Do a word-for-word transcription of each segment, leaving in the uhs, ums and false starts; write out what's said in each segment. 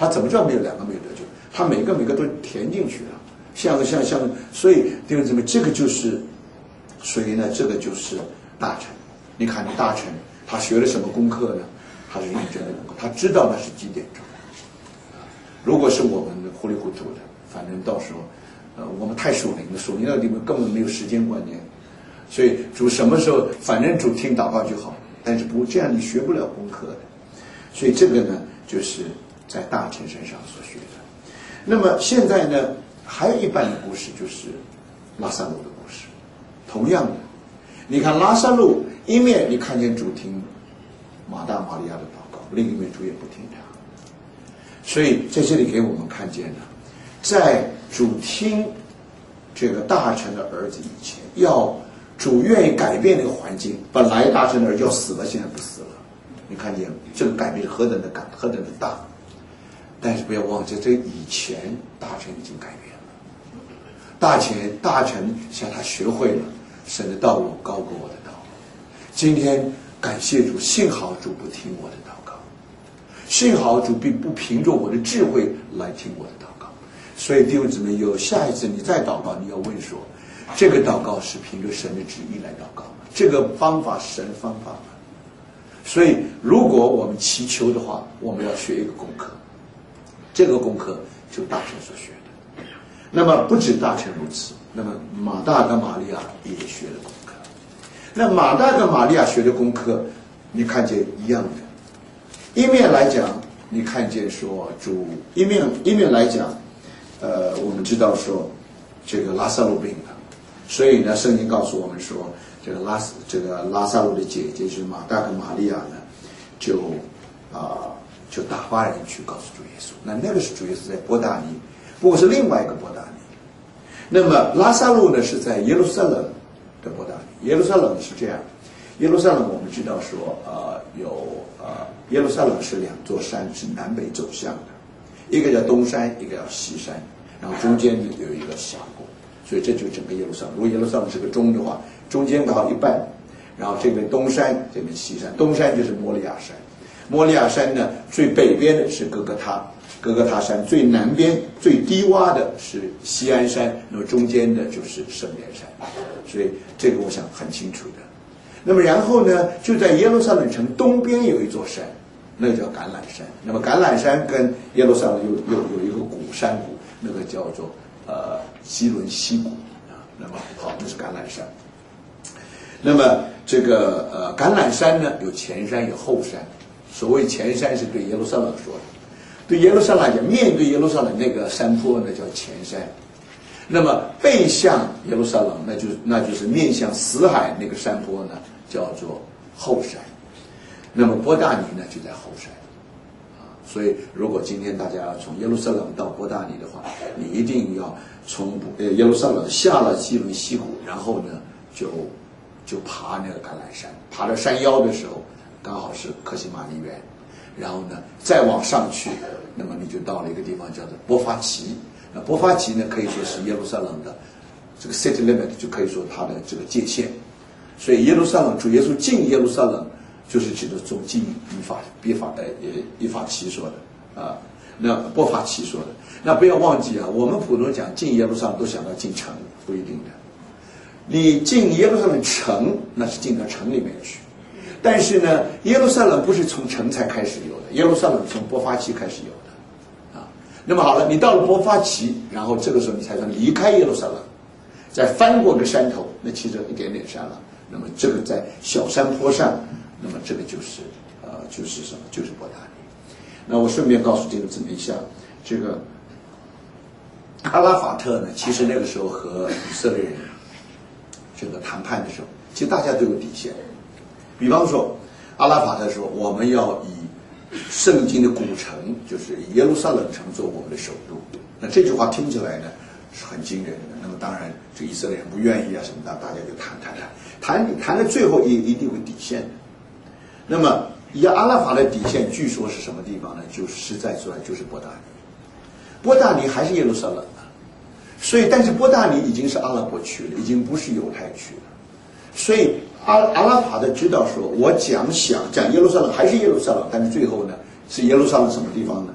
他怎么知道没有两个没有得救？他每个每个都填进去了，像像像，所以弟兄姊妹，这个就是谁呢？这个就是大臣。你看，你大臣他学了什么功课呢？他是认真的功课，他知道那是几点钟。如果是我们糊里糊涂的，反正到时候，呃，我们太属灵了，属灵的地方根本没有时间观念，所以主什么时候，反正主听祷告就好，但是不这样你学不了功课的。所以这个呢，就是在大臣身上所学的。那么现在呢，还有一半的故事就是拉撒路的故事。同样的，你看拉撒路一面你看见主听马大马利亚的祷告，另一面主也不听他。所以在这里给我们看见了，在主听这个大臣的儿子以前，要主愿意改变那个环境。本来大臣的儿子要死了，现在不死了。你看见这个改变何等的感，何等的大！但是不要忘记，这以前大臣已经改变了。大臣大臣向他学会了神的道路高过我的道路。今天感谢主，幸好主不听我的祷告，幸好主并不凭着我的智慧来听我的祷告。所以弟兄姊妹，有下一次你再祷告，你要问说，这个祷告是凭着神的旨意来祷告吗？这个方法是神的方法吗？所以如果我们祈求的话，我们要学一个功课，这个功课就大臣所学的。那么不止大臣如此，那么马大跟玛利亚也学了功课。那马大跟玛利亚学的功课，你看见一样的。一面来讲，你看见说主一面一面来讲，呃，我们知道说这个拉撒路病了，所以呢，圣经告诉我们说，这个拉这个拉撒路的姐姐就是马大跟玛利亚呢，就啊、呃、就打发人去告诉主耶稣。那那个是主耶稣在伯大尼，不过是另外一个伯大尼。那么拉撒路呢是在耶路撒冷的伯大尼。耶路撒冷是这样，耶路撒冷我们知道说呃有呃耶路撒冷是两座山，是南北走向的，一个叫东山，一个叫西山，然后中间有一个峡谷，所以这就是整个耶路撒冷。如果耶路撒冷是个钟的话，中间刚好一半，然后这边东山，这边西山。东山就是摩利亚山，摩利亚山呢最北边的是哥哥他，哥哥他山最南边最低洼的是锡安山，那么中间的就是圣殿山，所以这个我想很清楚的。那么然后呢，就在耶路撒冷城东边有一座山，那个叫橄榄山。那么橄榄山跟耶路撒冷有有有一个谷山谷，那个叫做呃基伦西谷啊。那么好，那是橄榄山。那么这个呃橄榄山呢，有前山有后山。所谓前山是对耶路撒冷说的，对耶路撒冷来讲，面对耶路撒冷那个山坡呢叫前山。那么背向耶路撒冷，那就那就是面向死海那个山坡呢，叫做后山。那么伯大尼呢就在后山啊。所以如果今天大家从耶路撒冷到伯大尼的话，你一定要从呃耶路撒冷下了基伦西谷，然后呢就就爬那个橄榄山，爬到山腰的时候刚好是克西马尼园，然后呢再往上去，那么你就到了一个地方叫做波法奇。那波法奇呢可以说是耶路撒冷的这个 city limit， 就可以说它的这个界限。所以耶路撒冷主耶稣进耶路撒冷，就是指的从进以法别法呃以法奇说的啊，那波法奇说的。那不要忘记啊，我们普通人讲进耶路撒冷都想到进城，不一定的。你进耶路撒冷城，那是进到城里面去。但是呢，耶路撒冷不是从城才开始有的，耶路撒冷从波法奇开始有的。那么好了，你到了波法奇，然后这个时候你才算离开耶路撒冷，再翻过个山头，那其实一点点山了。那么这个在小山坡上，那么这个就是呃就是什么？就是伯大尼。那我顺便告诉弟兄姊妹一下，这个阿拉法特呢，其实那个时候和以色列人这个谈判的时候，其实大家都有底线。比方说，阿拉法特说我们要以圣经的古城，就是耶路撒冷城做我们的首都。那这句话听起来呢是很惊人的。那么当然，这以色列人不愿意啊什么的，大家就谈谈谈，谈谈到最后一一定有底线的。那么以阿拉法的底线，据说是什么地方呢？就实在说来就是伯大尼。伯大尼还是耶路撒冷啊，所以但是伯大尼已经是阿拉伯区了，已经不是犹太区了。所以阿阿拉法的知道说，我讲想讲耶路撒冷还是耶路撒冷，但是最后呢是耶路撒冷什么地方呢？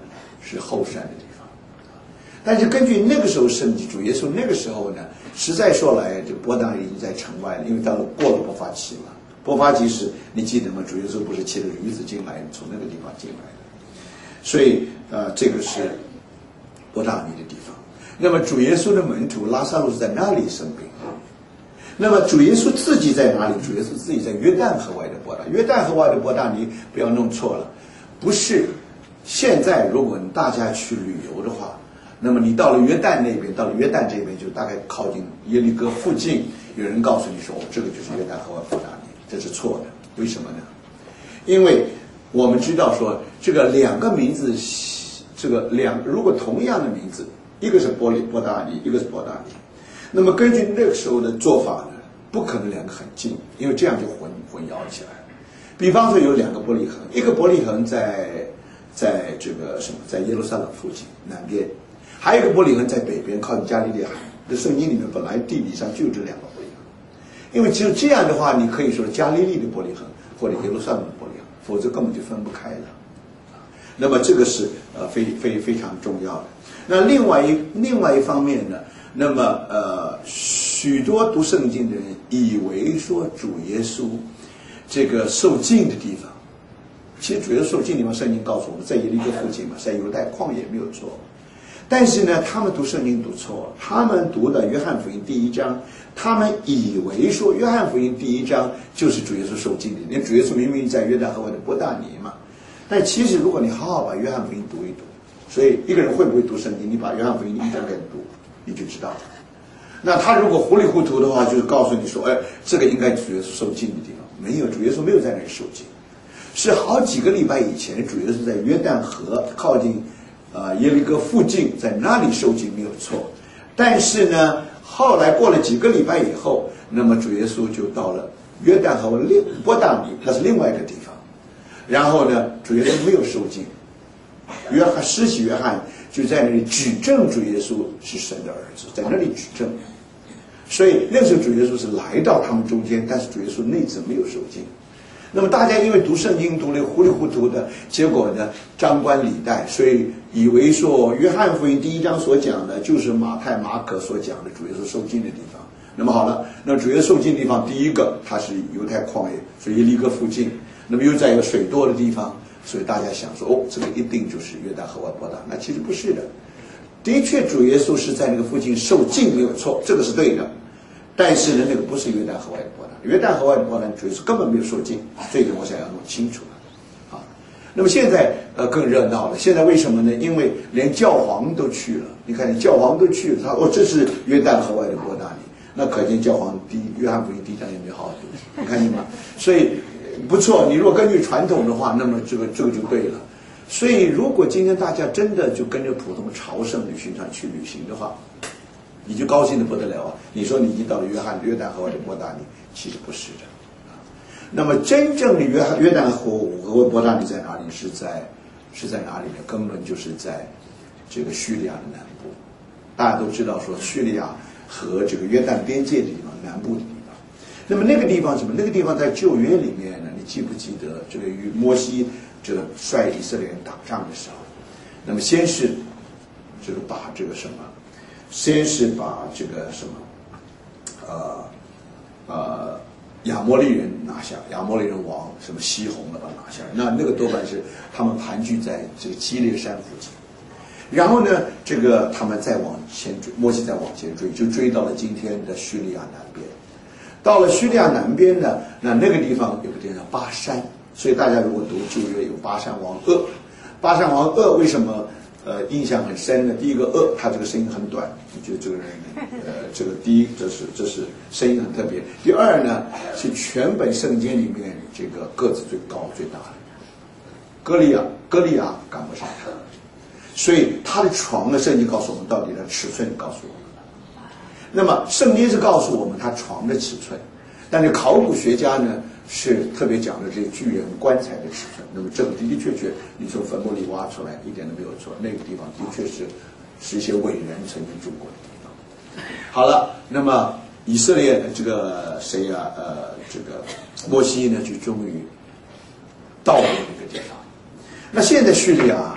是后山的地方。但是根据那个时候圣经，主耶稣那个时候呢，实在说来，这伯大尼已经在城外了，因为到了过了伯法期嘛。伯法期是你记得吗？主耶稣不是骑着驴子进来，从那个地方进来的。所以呃，这个是伯大尼的地方。那么主耶稣的门徒拉撒路是在那里生病。那么主耶稣自己在哪里？主耶稣自己在约旦河外的伯大尼。约旦河外的伯大尼，不要弄错了，不是现在如果大家去旅游的话，那么你到了约旦那边，到了约旦这边就大概靠近耶利哥附近，有人告诉你说，哦，这个就是约旦河外伯大尼，这是错的。为什么呢？因为我们知道说这个两个名字，这个两如果同样的名字，一个是伯利伯大尼，一个是伯大尼，那么根据那个时候的做法呢，不可能两个很近，因为这样就混混淆起来了。比方说有两个伯利恒，一个伯利恒在在这个什么，在耶路撒冷附近南边，还有一个伯利恒在北边，靠近加利利海。这圣经里面本来地理上就这两个伯利恒，因为只有这样的话，你可以说加利利的伯利恒或者耶路撒冷的伯利恒，否则根本就分不开了。那么这个是呃非非非常重要的。那另外一另外一方面呢，那么呃许多读圣经的人以为说主耶稣这个受浸的地方，其实主耶稣受浸的地方，圣经告诉我们在耶利哥附近嘛，在犹太旷野没有错。但是呢，他们读圣经读错了，他们读的约翰福音第一章，他们以为说约翰福音第一章就是主耶稣受浸的，因为主耶稣明明在约旦河外的伯大尼嘛。但其实如果你好好把约翰福音读一读，所以一个人会不会读圣经，你把约翰福音一章给读，你就知道了。那他如果糊里糊涂的话，就是告诉你说，哎，这个应该主耶稣受浸的地方，没有，主耶稣没有在那里受浸，是好几个礼拜以前，主耶稣在约旦河靠近呃耶利哥附近，在那里受浸没有错。但是呢，后来过了几个礼拜以后，那么主耶稣就到了约旦河另伯大尼，那是另外一个地方。然后呢，主耶稣没有受浸，约翰施洗约翰就在那里指证主耶稣是神的儿子，在那里指证。所以那时候主耶稣是来到他们中间，但是主耶稣那次没有受浸。那么大家因为读圣经读得糊里糊涂的，结果呢张冠李戴，所以以为说约翰福音第一章所讲的就是马太马可所讲的主耶稣受浸的地方。那么好了，那主耶稣受浸的地方，第一个它是犹太旷野，所以耶利哥附近，那么又在一个水多的地方，所以大家想说，哦，这个一定就是约旦河外伯大。那其实不是的，的确主耶稣是在那个附近受浸没有错，这个是对的。但是呢，那个不是约旦河外的伯大，约旦河外的伯大主耶稣根本没有受浸，这个我想要弄清楚了。啊，那么现在呃更热闹了，现在为什么呢？因为连教皇都去了，你看教皇都去了，他哦这是约旦河外的伯大尼，那可见教皇第约翰福音第一章也没有好好读，你看见吗？所以不错，你如果根据传统的话，那么这个这个就对了。所以如果今天大家真的就跟着普通朝圣旅行团去旅行的话，你就高兴的不得了啊！你说你已经到了约翰约旦河外的伯大尼，其实不是的。那么真正的约翰约旦河河外伯大尼在哪里？是在是在哪里呢？根本就是在这个叙利亚的南部。大家都知道说叙利亚和这个约旦边界的地方，南部的地方。那么那个地方什么？那个地方在旧约里面呢？你记不记得这个与摩西这个率以色列人打仗的时候，那么先是这个把这个什么？先是把这个什么，呃，呃，亚摩利人拿下，亚摩利人王什么西宏的把拿下，那那个多半是他们盘踞在这个基列山附近。然后呢，这个他们再往前追，摩西再往前追，就追到了今天的叙利亚南边。到了叙利亚南边呢，那那个地方有个地方叫巴山，所以大家如果读旧约有巴山王噩，巴山王噩为什么？呃，印象很深的，第一个恶，他这个声音很短，你觉得这个人，呃，这个第一，这是这是声音很特别。第二呢，是全本圣经里面这个个子最高最大的，歌利亚，歌利亚赶不上他，所以他的床的圣经告诉我们到底的尺寸告诉我们。那么圣经是告诉我们他床的尺寸，但是考古学家呢？是特别讲的这个巨人棺材的尺寸，那么这个的的确确，你从坟墓里挖出来一点都没有错，那个地方的确是是一些伟人曾经住过的地方。好了，那么以色列这个谁啊？呃，这个摩西呢，就终于到了那个地方。那现在叙利亚，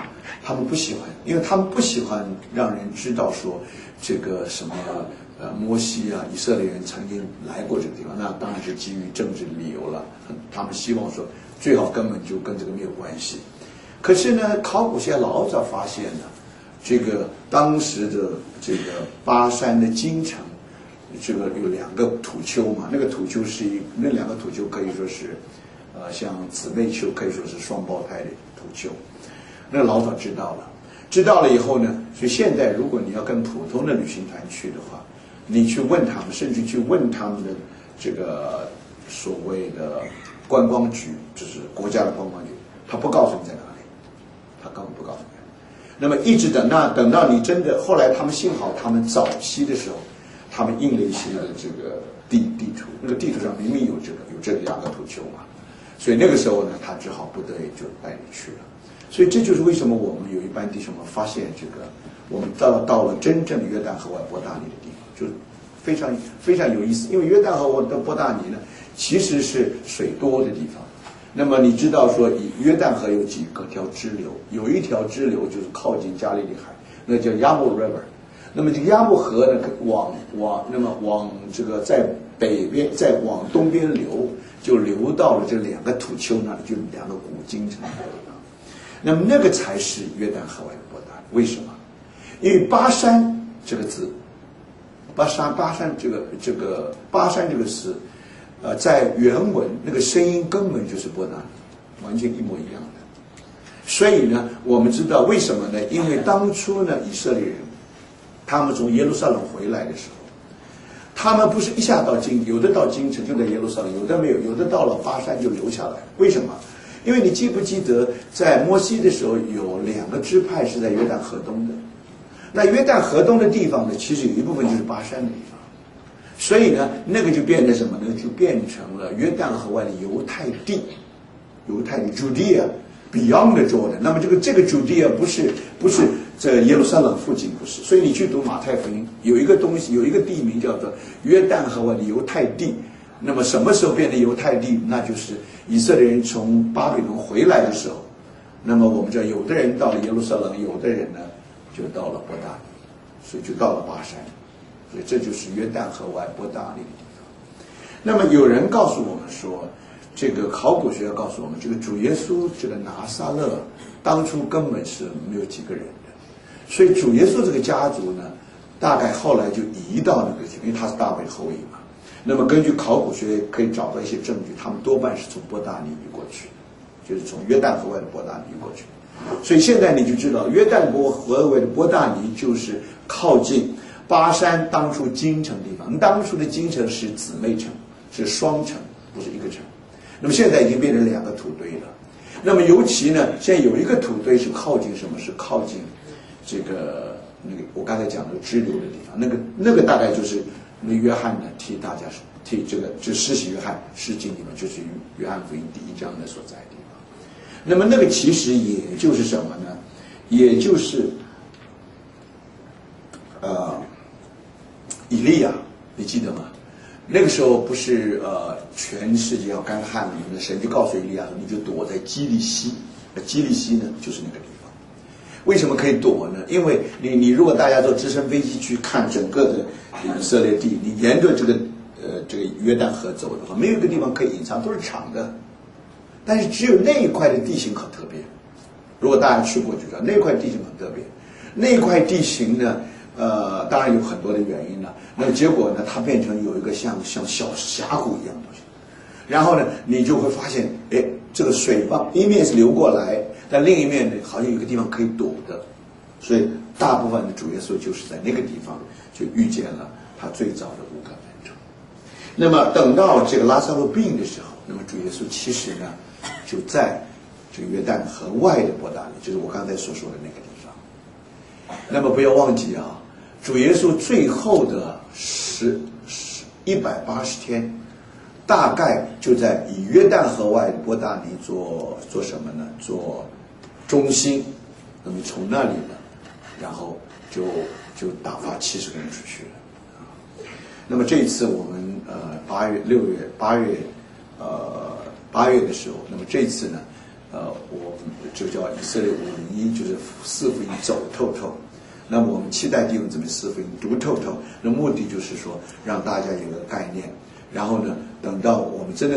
他们不喜欢，因为他们不喜欢让人知道说这个什么呃摩西啊，以色列人曾经来过这个地方，那当然是基于政治理由了。他们希望说最好根本就跟这个没有关系。可是呢，考古学老早发现呢，这个当时的这个巴山的京城，这个有两个土丘嘛，那个土丘是一那两个土丘可以说是呃像姊妹丘，可以说是双胞胎的土丘。那老早知道了，知道了以后呢，所以现在如果你要跟普通的旅行团去的话，你去问他们，甚至去问他们的这个所谓的观光局，就是国家的观光局，他不告诉你在哪里，他根本不告诉你。那么一直等到等到你真的，后来他们幸好他们早期的时候，他们印了一些这个地地图，那个地图上明明有这个有这两个土丘嘛，所以那个时候呢，他只好不得已就带你去了。所以这就是为什么我们有一班弟兄们发现这个，我们到了到了真正约旦河外伯大尼的地方，就非常非常有意思。因为约旦河外的伯大尼呢，其实是水多的地方。那么你知道说，以约旦河有几个条支流，有一条支流就是靠近加利利海，那叫亚穆 River。那么这个亚穆河呢，往往那么往这个在北边，再往东边流，就流到了这两个土丘那里，就两个古京城的地方。那么那个才是约旦河外的伯大尼。为什么？因为巴山这个字，巴山巴山这个这个巴山这个词，呃，在原文那个声音根本就是伯大尼，完全一模一样的。所以呢，我们知道为什么呢？因为当初呢，以色列人他们从耶路撒冷回来的时候，他们不是一下到京，有的到京城就在耶路撒冷，有的没有，有的到了巴山就留下来。为什么？因为你记不记得，在摩西的时候有两个支派是在约旦河东的，那约旦河东的地方呢，其实有一部分就是巴山的地方，所以呢，那个就变成什么呢？就变成了约旦河外的犹太地，犹太地 Judea beyond the Jordan。那么这个这个 Judea 不是不是在耶路撒冷附近，不是。所以你去读马太福音，有一个东西，有一个地名叫做约旦河外的犹太地。那么什么时候变成犹太地？那就是以色列人从巴比伦回来的时候。那么我们知道，有的人到了耶路撒冷，有的人呢就到了伯大尼，所以就到了巴山。所以这就是约旦河外伯大尼的地方。那么有人告诉我们说，这个考古学家告诉我们，这个主耶稣这个拿撒勒当初根本是没有几个人的，所以主耶稣这个家族呢，大概后来就移到那个地方，因为他是大卫后裔嘛。那么根据考古学可以找到一些证据，他们多半是从伯大尼移过去的，就是从约旦河外的伯大尼移过去的。所以现在你就知道，约旦河外的伯大尼就是靠近巴山当初京城的地方。当初的京城是姊妹城，是双城，不是一个城。那么现在已经变成两个土堆了。那么尤其呢，现在有一个土堆是靠近什么？是靠近这个那个我刚才讲的支流的地方。那个那个大概就是那约翰呢替大家替这个就施洗约翰施浸地方，就是约翰福音第一章的所在的地方。那么那个其实也就是什么呢？也就是呃以利亚，你记得吗？那个时候不是呃全世界要干旱了，神就告诉以利亚说，你就躲在基利西。基利西呢就是那个地方。为什么可以躲呢？因为你你如果大家坐直升飞机去看整个的以色列地，你沿着这个呃这个约旦河走的话，没有一个地方可以隐藏，都是敞的。但是只有那一块的地形很特别，如果大家去过就知道，那块地形很特别。那块地形呢，呃，当然有很多的原因了。那么结果呢，它变成有一个像像小峡谷一样的东西。然后呢，你就会发现，哎，这个水往一面是流过来，但另一面呢，好像有一个地方可以躲的。所以大部分的主耶稣就是在那个地方就遇见了他最早的五个门徒。那么等到这个拉撒路病的时候，那么主耶稣其实呢，就在这个约旦河外的伯大尼，就是我刚才所说的那个地方。那么不要忘记啊，主耶稣最后的十十一百八十天，大概就在以约旦河外的伯大尼做做什么呢？做中心。那么从那里呢，然后就就打发七十个人出去了。那么这一次我们呃八月六月八月呃八月的时候，那么这一次呢， 呃，我们就叫以色列五零一，就是四福音走透透。那么我们期待弟兄姊妹四福音读透透，那目的就是说让大家有个概念，然后呢，等到我们真的